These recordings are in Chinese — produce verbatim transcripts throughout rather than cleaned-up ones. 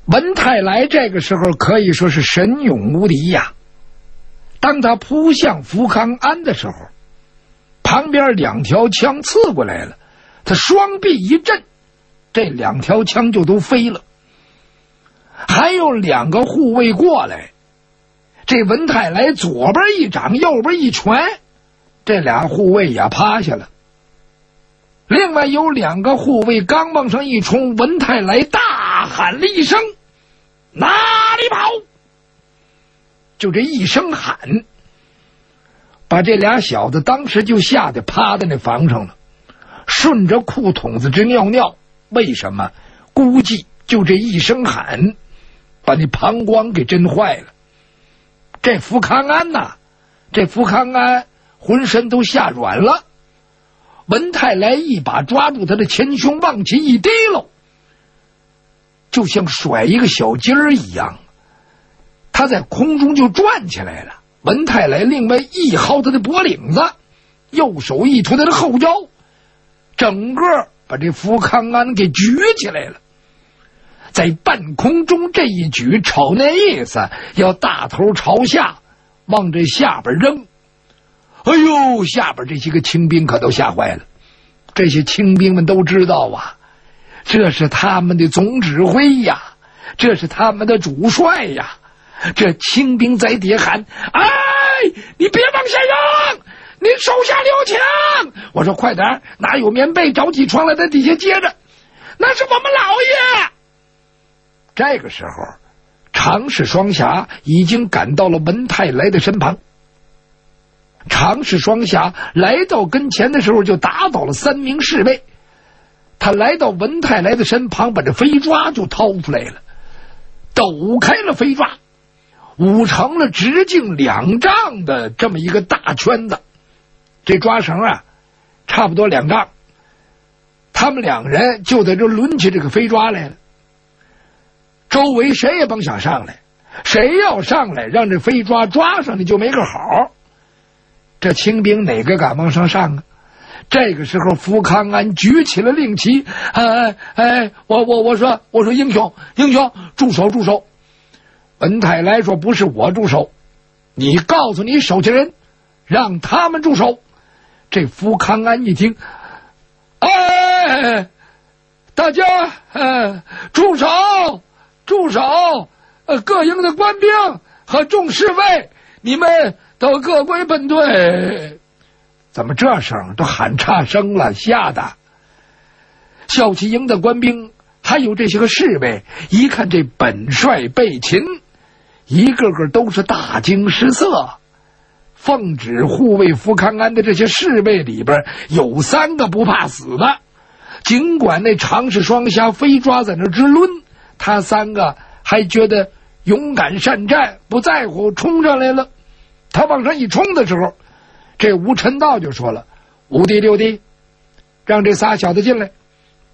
文泰来这个时候可以说是神勇无敌呀。当他扑向福康安的时候，旁边两条枪刺过来了，他双臂一震，这两条枪就都飞了。还有两个护卫过来，这文泰来左边一掌，右边一拳，这俩护卫也趴下了。另外有两个护卫刚往上一冲，文泰来大喊了一声：“哪里跑！”就这一声喊，把这俩小子当时就吓得趴在那房上了，顺着裤筒子直尿尿。为什么？估计就这一声喊把那膀胱给震坏了。这福康安呐，这福康安浑身都吓软了。文泰来一把抓住他的前胸，往起一提溜，就像甩一个小鸡儿一样，他在空中就转起来了。文泰来另外一薅他的脖领子，右手一托他的后腰，整个把这福康安给举起来了。在半空中这一举，瞅那意思要大头朝下往这下边扔。哎呦，下边这些个清兵可都吓坏了。这些清兵们都知道啊，这是他们的总指挥呀，这是他们的主帅呀。这清兵在底下喊：“哎，你别往下扔，你手下留情！”我说：“快点，哪有棉被，找起床来在底下接着。”那是我们老爷。这个时候，常氏双侠已经赶到了文泰来的身旁。常氏双侠来到跟前的时候，就打倒了三名侍卫。他来到文泰来的身旁，把这飞抓就掏出来了，抖开了飞抓，舞成了直径两丈的这么一个大圈子。这抓绳啊，差不多两丈。他们两人就在这抡起这个飞抓来了。周围谁也甭想上来，谁要上来让这飞抓抓上去就没个好。这清兵哪个敢往上上啊？这个时候福康安举起了令旗，哎哎，我我我说我说英雄英雄，住手住手！文泰来说：“不是我住手，你告诉你手下人，让他们住手。”这福康安一听，哎，大家哎，住手住手！呃，各营的官兵和众侍卫，你们都各归本队。怎么这声都喊差声了？吓得骁骑营的官兵还有这些个侍卫，一看这本帅被擒，一个个都是大惊失色。奉旨护卫福康安的这些侍卫里边，有三个不怕死的，尽管那常氏双侠飞抓在那直抡，他三个还觉得勇敢善战，不在乎，冲上来了。他往上一冲的时候，这吴陈道就说了：“五弟六弟，让这仨小子进来。”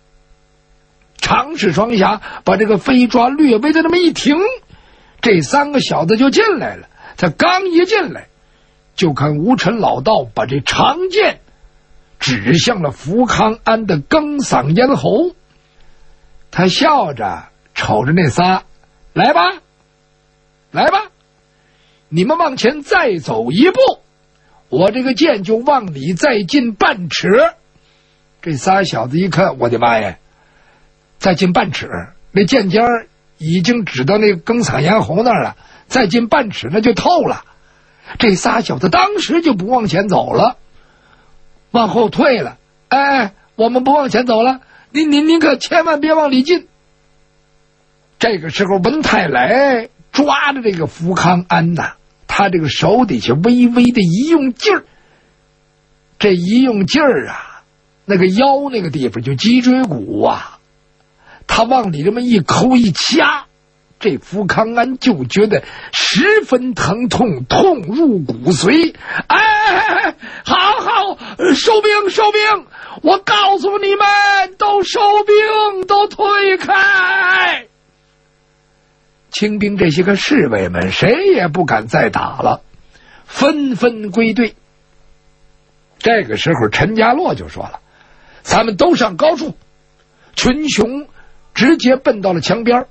常氏双侠把这个飞抓略微的那么一停，这三个小子就进来了。他刚一进来，就看吴陈老道把这长剑指向了福康安的庚嗓咽喉。他笑着瞅着那仨：“来吧来吧，你们往前再走一步，我这个剑就往里再进半尺。”这仨小子一看，我的妈呀，再进半尺，那剑尖儿已经指到那庚嗓咽喉那儿了，再进半尺那就透了。这仨小子当时就不往前走了，往后退了。哎，我们不往前走了，您您您可千万别往里进。这个时候文泰来抓着这个福康安呐，他这个手底下微微的一用劲儿，这一用劲儿啊，那个腰那个地方就脊椎骨啊，他往里这么一抠一掐，这福康安就觉得十分疼痛，痛入骨髓。哎，好好，收兵收兵，我告诉你们，都收兵，都退开。清兵这些个侍卫们谁也不敢再打了，纷纷归队。这个时候陈家洛就说了：“咱们都上高处。”群雄直接奔到了墙边，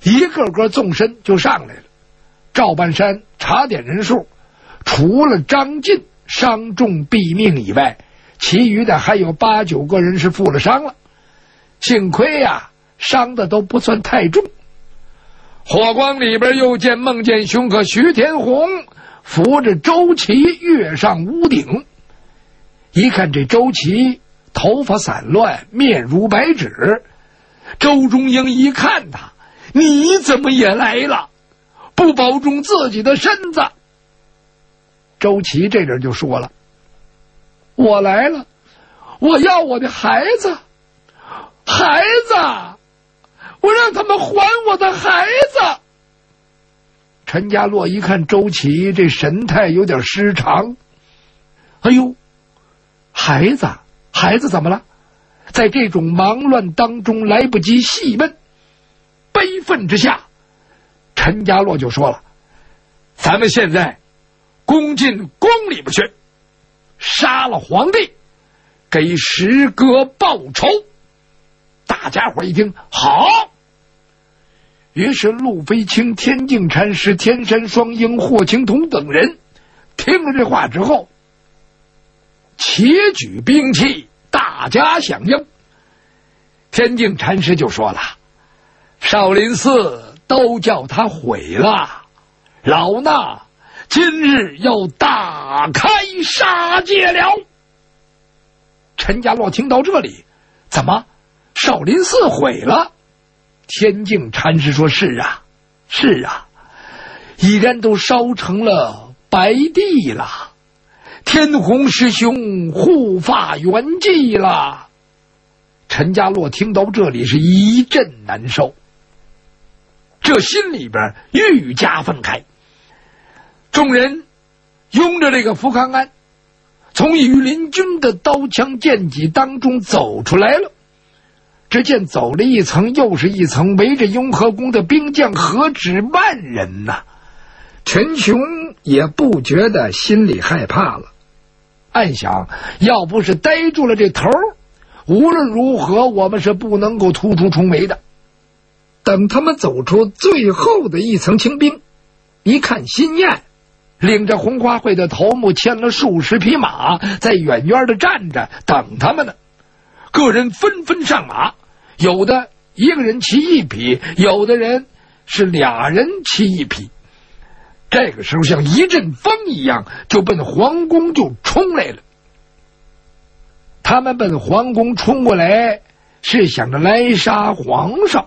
一个个纵身就上来了。赵半山查点人数，除了张进伤重毙命以外，其余的还有八九个人是负了伤了。幸亏呀、啊，伤的都不算太重。火光里边又见孟建雄和徐天红扶着周琦跃上屋顶。一看这周琦头发散乱，面如白纸。周中英一看他，你怎么也来了？不保重自己的身子。周琦这人就说了，我来了，我要我的孩子，孩子，我让他们还我的孩子。陈家洛一看周琦这神态有点失常，哎呦，孩子，孩子怎么了？在这种忙乱当中来不及细问，悲愤之下，陈家洛就说了，咱们现在攻进宫里边去，杀了皇帝，给石哥报仇。大家伙一听，好。于是陆飞清、天净禅师、天山双鹰、霍青桐等人听了这话之后，齐举兵器，大家响应。天净禅师就说了，少林寺都叫他毁了，老衲今日要大开杀戒了。陈家洛听到这里，怎么少林寺毁了？天净禅师说，是啊是啊，已然都烧成了白地了，天洪师兄护发圆寂了。陈家洛听到这里是一阵难受，这心里边愈加愤慨。众人拥着这个福康安从羽林军的刀枪剑戟当中走出来了。只见走了一层又是一层，围着雍和宫的兵将何止万人呐、啊！陈雄也不觉得心里害怕了，暗想，要不是逮住了这头，无论如何我们是不能够突出重围的。等他们走出最后的一层清兵，一看辛燕领着红花会的头目牵了数十匹马，在远远的站着等他们呢。个人纷纷上马，有的一个人骑一匹，有的人是俩人骑一匹。这个时候像一阵风一样，就奔皇宫就冲来了。他们奔皇宫冲过来，是想着来杀皇上。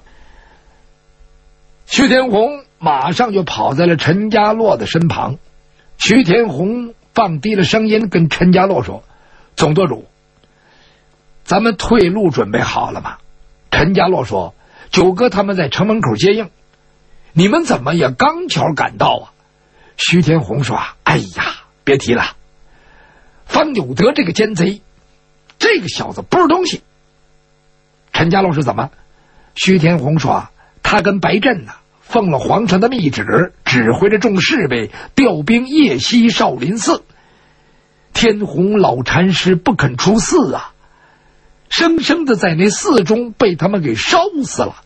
徐天红马上就跑在了陈家洛的身旁。徐天红放低了声音跟陈家洛说，总舵主，咱们退路准备好了吗？陈家洛说，九哥他们在城门口接应，你们怎么也刚巧赶到啊？徐天红说，哎呀，别提了，方有德这个奸贼，这个小子不是东西。陈家洛说，怎么？徐天红说，他跟白振呢、啊、奉了皇上的密旨，指挥着众侍卫调兵夜袭少林寺。天洪老禅师不肯出寺啊，生生的在那寺中被他们给烧死了。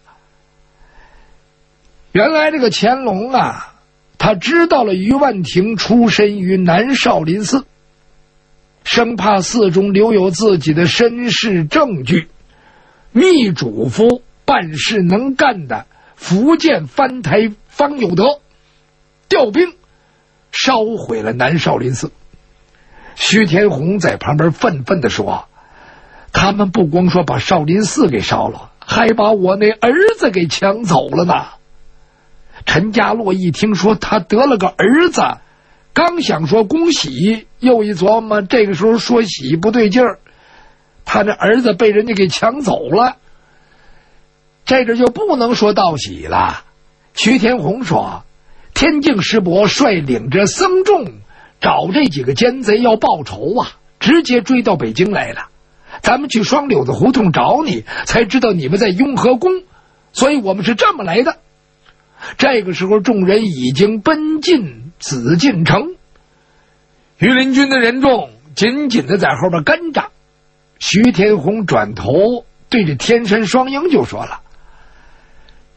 原来这个乾隆啊，他知道了于万庭出身于南少林寺，生怕寺中留有自己的身世证据，密嘱咐办事能干的福建藩台方有德调兵烧毁了南少林寺。徐天红在旁边愤愤地说，他们不光说把少林寺给烧了，还把我那儿子给抢走了呢。陈家洛一听说他得了个儿子，刚想说恭喜，又一琢磨，这个时候说喜不对劲儿，他这儿子被人家给抢走了，这个就不能说道喜了。徐天红说，天净师伯率领着僧众找这几个奸贼要报仇啊，直接追到北京来了。咱们去双柳子胡同找你，才知道你们在雍和宫，所以我们是这么来的。这个时候众人已经奔进紫禁城，御林军的人众紧紧的在后边跟着。徐天红转头对着天山双鹰就说了，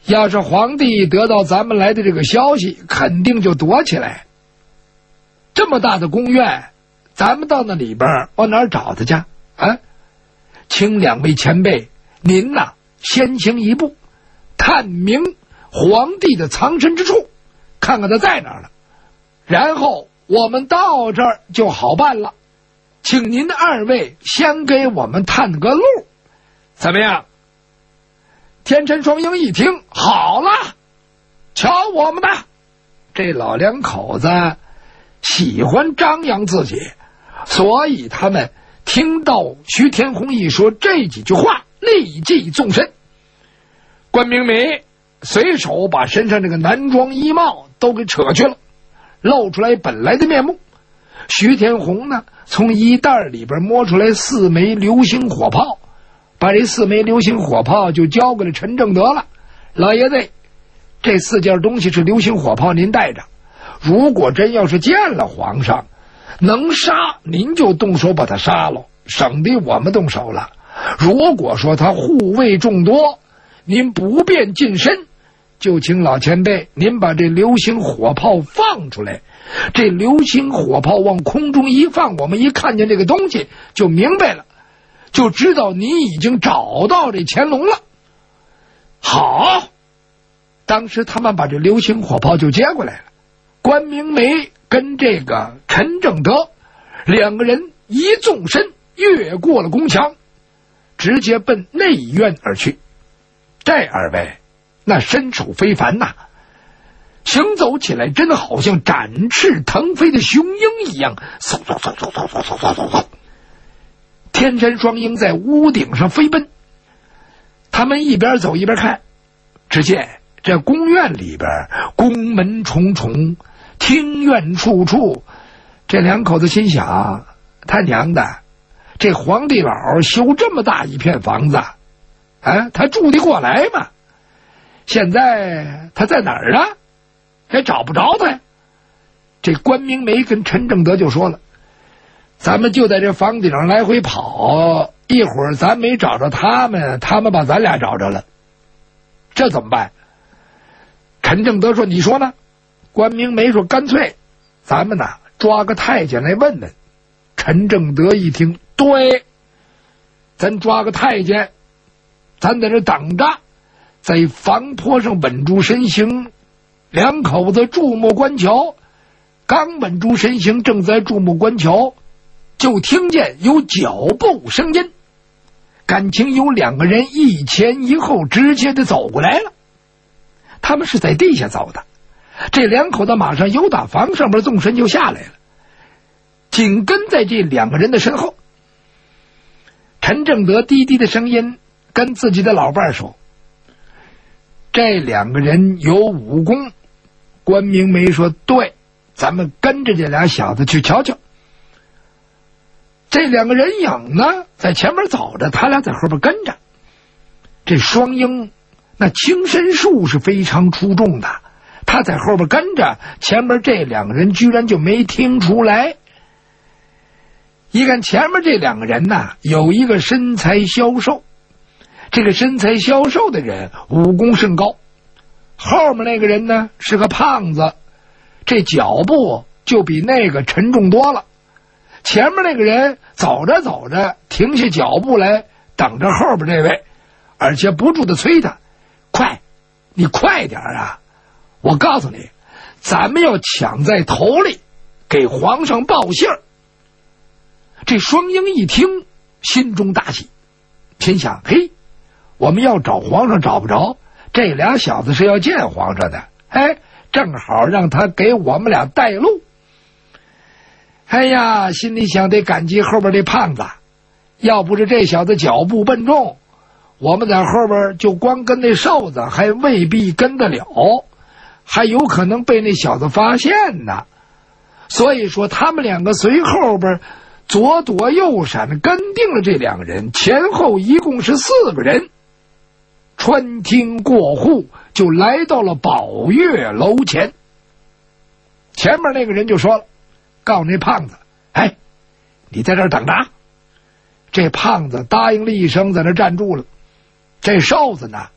要是皇帝得到咱们来的这个消息，肯定就躲起来。这么大的宫院，咱们到那里边往哪儿找他去啊？请两位前辈，您呐先行一步，探明皇帝的藏身之处，看看他在哪儿了，然后我们到这儿就好办了。请您二位先给我们探个路，怎么样？天辰双鹰一听，好了，瞧我们的！这老两口子喜欢张扬自己，所以他们听到徐天红一说这几句话，立即纵身。关明美随手把身上这个男装衣帽都给扯去了，露出来本来的面目。徐天红呢，从衣袋里边摸出来四枚流星火炮，把这四枚流星火炮就交给了陈正德了。老爷子，这四件东西是流星火炮，您带着，如果真要是见了皇上能杀，您就动手把他杀了，省得我们动手了。如果说他护卫众多，您不便近身，就请老前辈您把这流星火炮放出来。这流星火炮往空中一放，我们一看见这个东西就明白了，就知道你已经找到这乾隆了。好，当时他们把这流星火炮就接过来了。关明梅跟这个陈正德两个人一纵身越过了宫墙，直接奔内院而去。这二位那身手非凡呐，行走起来真的好像展翅腾飞的雄鹰一样，嗖嗖嗖嗖嗖嗖嗖嗖嗖，天山双鹰在屋顶上飞奔。他们一边走一边看，只见这宫院里边宫门重重，庭院处处。这两口子心想，他娘的，这皇帝老修这么大一片房子啊，他住得过来吗？现在他在哪儿啊？也找不着他呀。这关明梅跟陈正德就说了，咱们就在这房顶上来回跑，一会儿咱没找着他们，他们把咱俩找着了，这怎么办？陈正德说，你说呢？关明梅说，干脆咱们呐抓个太监来问问。陈正德一听，对，咱抓个太监，咱在这等着，在房坡上稳住身形。两口子注目观瞧，刚稳住身形，正在注目观瞧，就听见有脚步声音，感情有两个人一前一后直接的走过来了。他们是在地下走的，这两口子马上由打房上边纵身就下来了，紧跟在这两个人的身后。陈正德低低的声音跟自己的老伴说，这两个人有武功。关明梅说，对，咱们跟着这俩小子去瞧瞧。这两个人影呢在前面走着，他俩在后边跟着。这双鹰那轻身术是非常出众的，他在后边跟着，前面这两个人居然就没听出来。一看前面这两个人呢，有一个身材消瘦，这个身材消瘦的人武功甚高，后面那个人呢是个胖子，这脚步就比那个沉重多了。前面那个人走着走着停下脚步来，等着后边这位，而且不住的催他，快，你快点啊，我告诉你，咱们要抢在头里给皇上报信儿。这双鹰一听心中大喜，心想，嘿，我们要找皇上找不着，这俩小子是要见皇上的，哎，正好让他给我们俩带路。哎呀，心里想得感激后边这胖子，要不是这小子脚步笨重，我们在后边就光跟那瘦子还未必跟得了，还有可能被那小子发现呢。所以说他们两个随后边左躲右闪，跟定了这两个人，前后一共是四个人，穿厅过户就来到了宝月楼前。前面那个人就说了，告诉那胖子，哎，你在这儿等着。这胖子答应了一声，在那站住了。这瘦子呢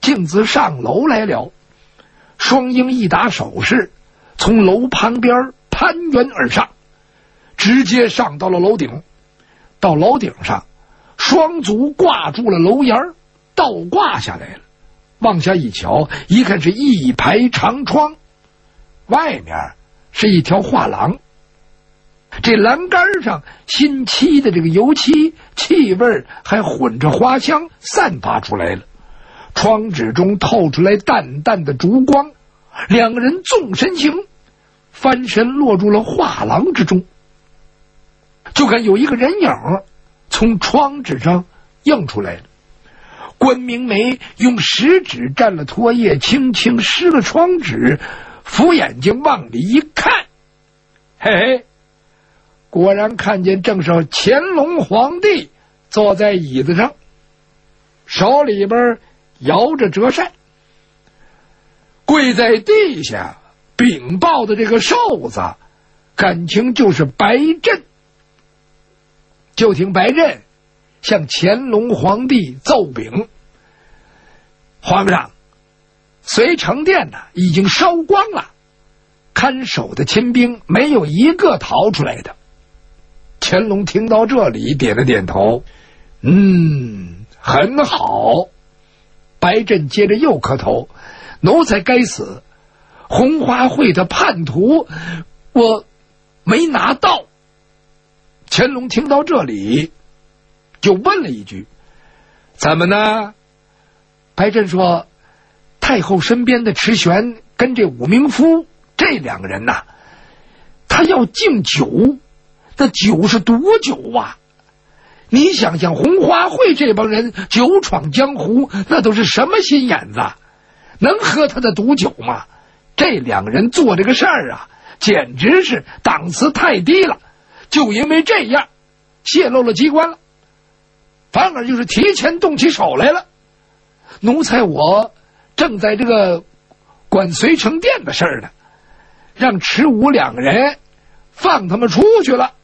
径自上楼来了。双鹰一打手势，从楼旁边攀援而上，直接上到了楼顶。到楼顶上，双足挂住了楼檐，倒挂下来了。往下一瞧，一看是一排长窗，外面是一条画廊。这栏杆上新漆的这个油漆气味还混着花香散发出来了，窗纸中透出来淡淡的烛光，两个人纵身行，翻身落入了画廊之中。就看有一个人影从窗纸上映出来了。关明梅用食指蘸了唾液，轻轻湿了窗纸，扶眼睛往里一看，嘿嘿，果然看见正是乾隆皇帝坐在椅子上，手里边摇着折扇，跪在地下禀报的这个瘦子，感情就是白振。就听白振向乾隆皇帝奏禀：皇上，隋城殿呢已经烧光了，看守的亲兵没有一个逃出来的。乾隆听到这里点了点头，嗯，很好。白振接着又磕头：奴才该死，红花会的叛徒我没拿到。乾隆听到这里就问了一句：怎么呢？白振说：太后身边的池玄跟这武明夫这两个人呐，他要敬酒，那酒是毒酒啊！你想想红花会这帮人酒闯江湖，那都是什么心眼子，能喝他的毒酒吗？这两个人做这个事儿啊，简直是档次太低了，就因为这样泄露了机关了，反而就是提前动起手来了。奴才我正在这个管隋城殿的事儿呢，让池武两个人放他们出去了。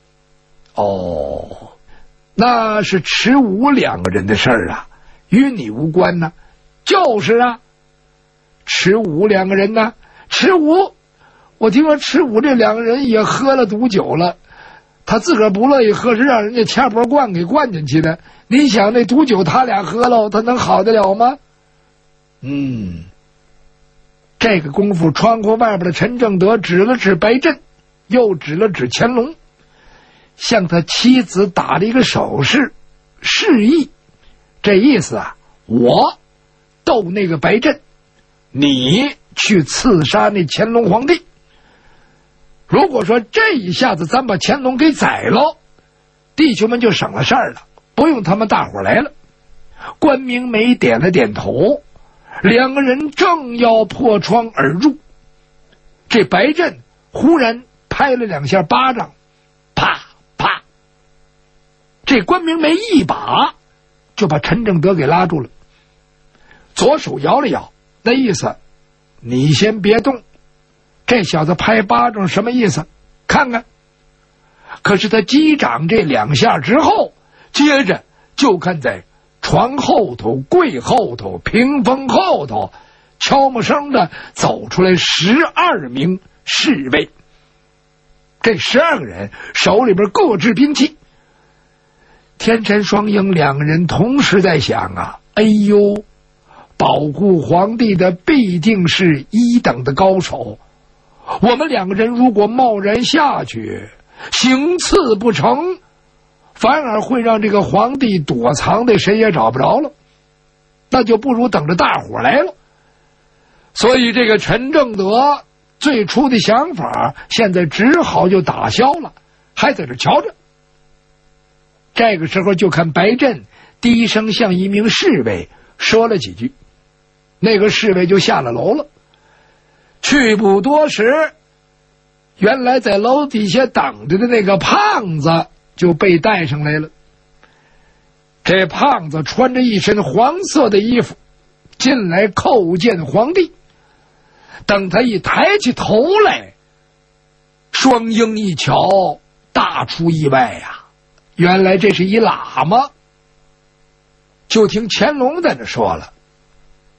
哦，那是池武两个人的事儿啊，与你无关呢。就是啊，池武两个人呢，池武，我听说池武这两个人也喝了毒酒了，他自个儿不乐意喝，是让人家掐脖罐给灌进去的。你想那毒酒他俩喝了，他能好得了吗？嗯，这个功夫，窗户外边的陈正德指了指白振，又指了指乾隆，向他妻子打了一个手势，示意。这意思啊，我斗那个白振，你去刺杀那乾隆皇帝。如果说这一下子咱把乾隆给宰了，弟兄们就省了事儿了，不用他们大伙来了。关明梅点了点头，两个人正要破窗而入，这白振忽然拍了两下巴掌，啪啪，这关明梅一把就把陈正德给拉住了，左手摇了摇，那意思你先别动。这小子拍巴掌什么意思？看看。可是他击掌这两下之后，接着就看在床后头、柜后头、屏风后头，悄没声的走出来十二名侍卫。这十二个人手里边各执兵器。天山双鹰两个人同时在想啊，哎呦，保护皇帝的必定是一等的高手，我们两个人如果贸然下去，行刺不成，反而会让这个皇帝躲藏的谁也找不着了，那就不如等着大伙来了。所以这个陈正德最初的想法现在只好就打消了，还在这瞧着。这个时候就看白振低声向一名侍卫说了几句，那个侍卫就下了楼了。去不多时，原来在楼底下等着的那个胖子就被带上来了。这胖子穿着一身黄色的衣服进来叩见皇帝，等他一抬起头来，双鹰一瞧，大出意外呀、啊！原来这是一喇嘛。就听乾隆在那说了：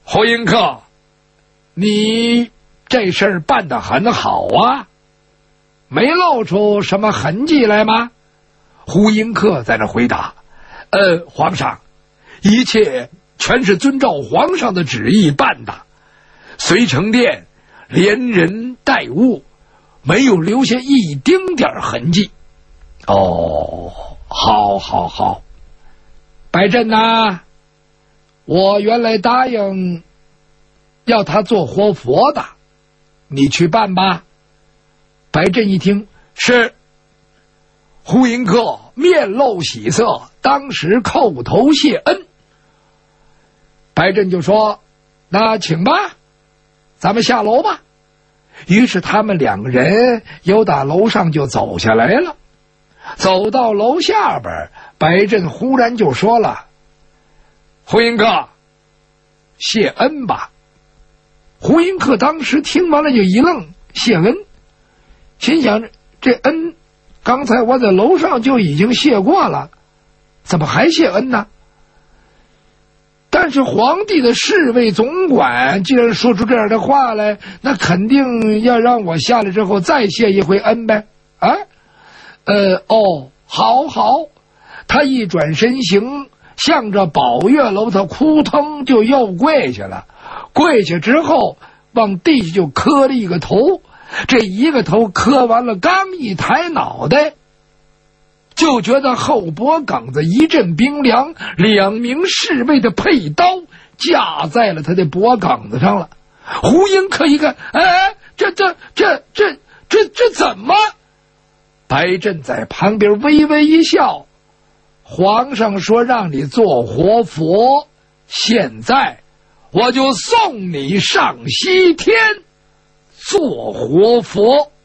胡迎客，你这事儿办得很好啊，没露出什么痕迹来吗？胡迎客在那回答：呃，皇上，一切全是遵照皇上的旨意办的，隋城殿连人带物，没有留下一丁点痕迹。哦，好好好，白振呐，我原来答应要他做活佛的，你去办吧。白振一听是。胡迎客面露喜色，当时叩头谢恩。白振就说：那请吧，咱们下楼吧。于是他们两个人由打楼上就走下来了。走到楼下边，白振忽然就说了：胡迎客，谢恩吧。胡迎客当时听完了就一愣，谢恩，心想这恩刚才我在楼上就已经谢过了，怎么还谢恩呢？但是皇帝的侍卫总管既然说出这样的话来，那肯定要让我下来之后再谢一回恩呗。啊，呃，哦，好好。他一转身行，向着宝月楼他扑腾就又跪下了。跪下之后，往地下就磕了一个头。这一个头磕完了，刚一抬脑袋，就觉得后脖梗子一阵冰凉，两名侍卫的佩刀架在了他的脖梗子上了。胡迎客一看，哎，这这这这这这怎么？白振在旁边微微一笑，皇上说让你做活佛，现在我就送你上西天做活佛。